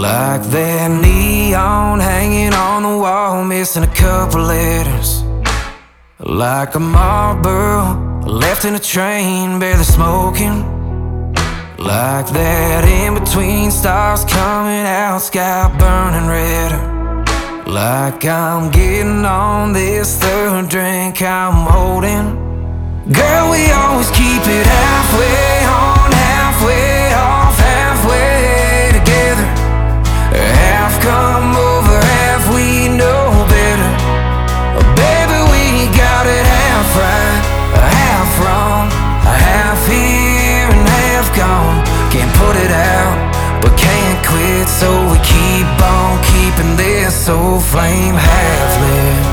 Like that neon hanging on the wall, missing a couple letters. Like a Marlboro left in a train, barely smoking. Like that in between stars coming out, sky burning redder. Like I'm getting on this third drink I'm holding. Girl, we always keep it halfway on, halfway off, halfway together. Half come over, half we know better. Baby, we got it half right, half wrong, half here and half gone. Can't put it out, but can't quit, so we keep on keeping this old flame half lit.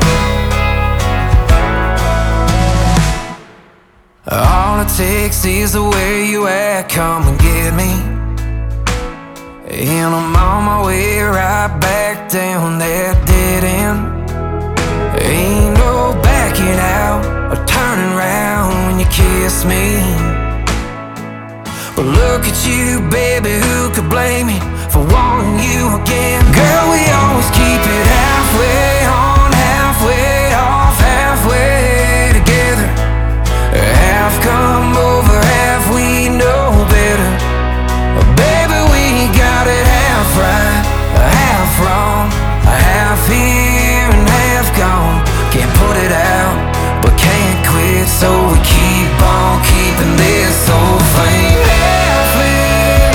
All it takes is the way you act, come and get me. And I'm on my way right back down that dead end. Ain't no backing out or turning around when you kiss me. But look at you, baby, who could blame me for wanting you again? Girl, we always keep it halfway on, halfway off, halfway together. Half come over, half we know better. Baby, we got it half right, half wrong, half here and half gone. Can't put it out, but can't quit, so we keep on keeping this old flame half lit.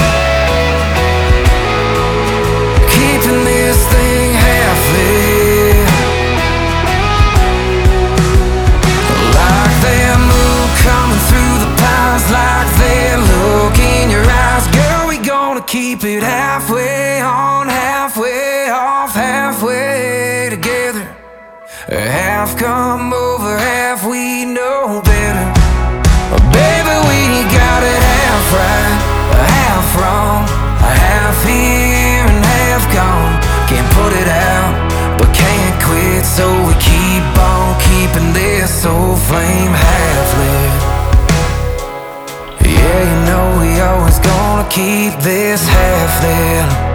Keeping this thing half lit. Like that moon coming through the pines, like that look in your eyes. Girl, we gonna keep it halfway on, halfway off, halfway together. Half come over, half we know better. Baby, we got it half right, half wrong, half here and half gone. Can't put it out, but can't quit, so we keep on keeping this old flame half lit. Yeah, you know we always gonna keep this half lit.